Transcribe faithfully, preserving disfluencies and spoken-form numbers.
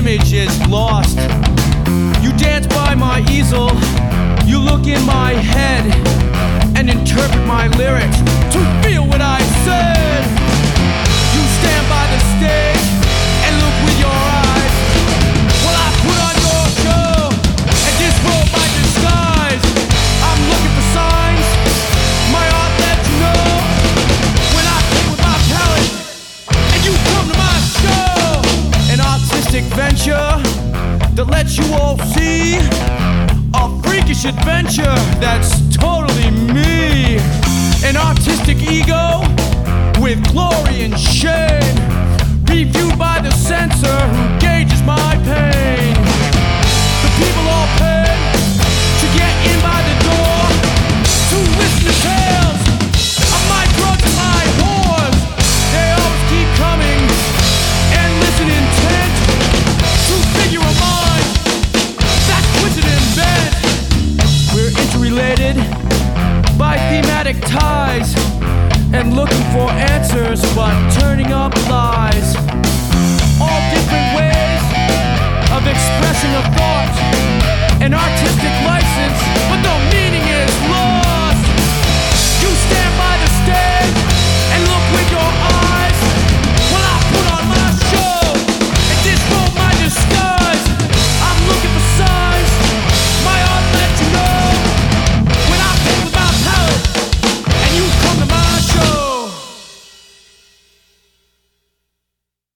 image is lost. You dance by my easel, you look in my head and interpret my lyrics to feel what I said. You stand by the stage and look with your eyes while I put on your show and disrobe my disguise. I'm looking for signs, my art let you know when I play with my palette and you come to my show. An artistic venture that lets you all see a freakish adventure that's totally me. An artistic ego with glory and shame, reviewed by the censor